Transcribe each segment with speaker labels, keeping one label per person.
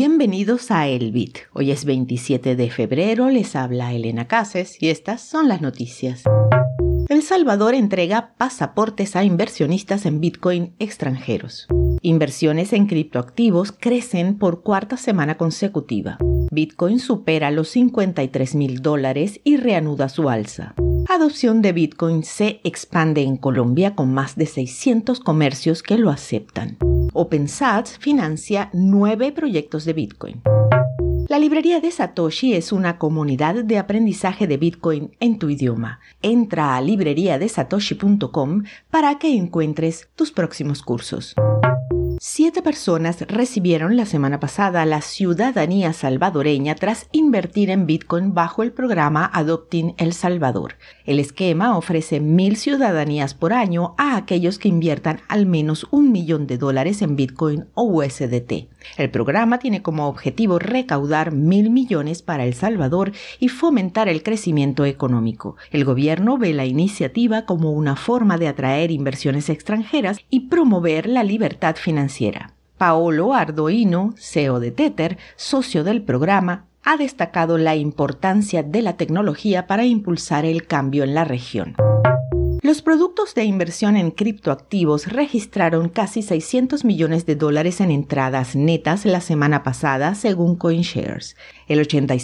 Speaker 1: Bienvenidos a El Bit. Hoy es 27 de febrero, les habla Elena Cases y estas son las noticias. El Salvador entrega pasaportes a inversionistas en Bitcoin extranjeros. Inversiones en criptoactivos crecen por cuarta semana consecutiva. Bitcoin supera los $53,000 y reanuda su alza. Adopción de Bitcoin se expande en Colombia con más de 600 comercios que lo aceptan. OpenSats financia 9 proyectos de Bitcoin. La librería de Satoshi es una comunidad de aprendizaje de Bitcoin en tu idioma. Entra a libreriadesatoshi.com para que encuentres tus próximos cursos. 7 personas recibieron la semana pasada la ciudadanía salvadoreña tras invertir en Bitcoin bajo el programa Adopting El Salvador. El esquema ofrece 1,000 ciudadanías por año a aquellos que inviertan al menos $1 millón en Bitcoin o USDT. El programa tiene como objetivo recaudar 1,000 millones para El Salvador y fomentar el crecimiento económico. El gobierno ve la iniciativa como una forma de atraer inversiones extranjeras y promover la libertad financiera. Paolo Ardoino, CEO de Tether, socio del programa, ha destacado la importancia de la tecnología para impulsar el cambio en la región. Los productos de inversión en criptoactivos registraron casi $600 millones en entradas netas la semana pasada, según CoinShares. El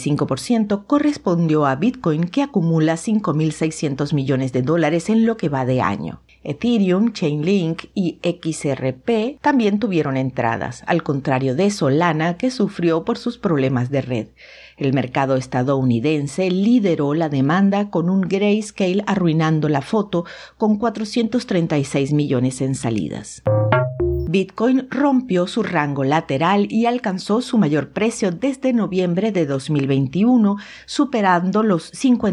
Speaker 1: 85% correspondió a Bitcoin, que acumula $5,600 millones en lo que va de año. Ethereum, Chainlink y XRP también tuvieron entradas, al contrario de Solana, que sufrió por sus problemas de red. El mercado estadounidense lideró la demanda con un Grayscale arruinando la foto con 436 millones en salidas. Bitcoin rompió su rango lateral y alcanzó su mayor precio desde noviembre de 2021, superando los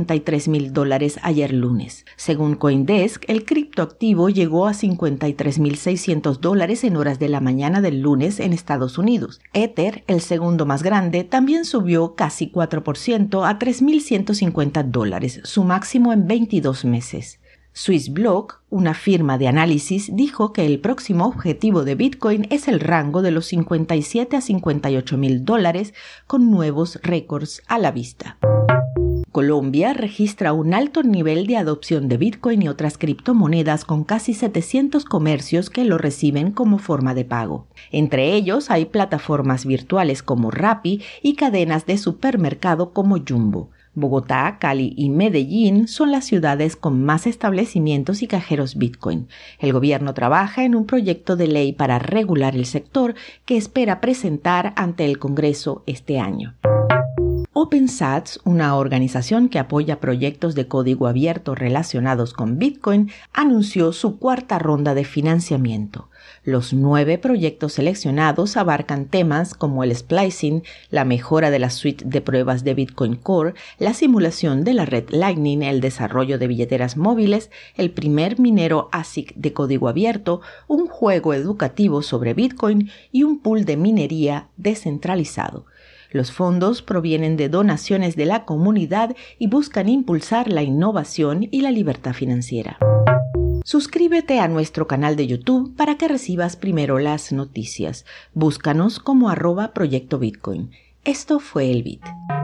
Speaker 1: $53,000 ayer lunes. Según CoinDesk, el criptoactivo llegó a $53,600 en horas de la mañana del lunes en Estados Unidos. Ether, el segundo más grande, también subió casi 4% a $3,150, su máximo en 22 meses. Swissblock, una firma de análisis, dijo que el próximo objetivo de Bitcoin es el rango de los $57,000 a $58,000, con nuevos récords a la vista. Colombia registra un alto nivel de adopción de Bitcoin y otras criptomonedas con casi 700 comercios que lo reciben como forma de pago. Entre ellos hay plataformas virtuales como Rappi y cadenas de supermercado como Jumbo. Bogotá, Cali y Medellín son las ciudades con más establecimientos y cajeros Bitcoin. El gobierno trabaja en un proyecto de ley para regular el sector que espera presentar ante el Congreso este año. OpenSats, una organización que apoya proyectos de código abierto relacionados con Bitcoin, anunció su cuarta ronda de financiamiento. Los 9 proyectos seleccionados abarcan temas como el splicing, la mejora de la suite de pruebas de Bitcoin Core, la simulación de la red Lightning, el desarrollo de billeteras móviles, el primer minero ASIC de código abierto, un juego educativo sobre Bitcoin y un pool de minería descentralizado. Los fondos provienen de donaciones de la comunidad y buscan impulsar la innovación y la libertad financiera. Suscríbete a nuestro canal de YouTube para que recibas primero las noticias. Búscanos como @Proyecto Bitcoin. Esto fue El Bit.